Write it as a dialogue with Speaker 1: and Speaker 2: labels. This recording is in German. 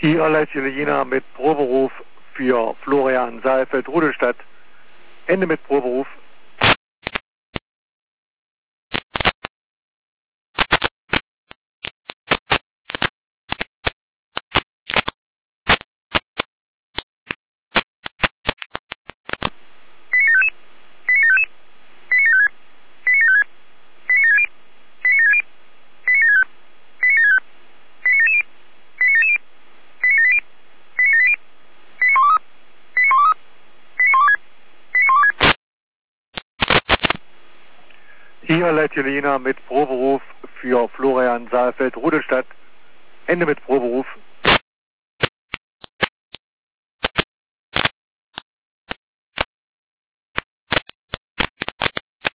Speaker 1: Hier Julina mit Proberuf für Florian Saalfeld-Rudelstadt. Ende mit Proberuf. Hier Julina mit Proberuf für Florian Saalfeld-Rudelstadt. Ende mit Proberuf.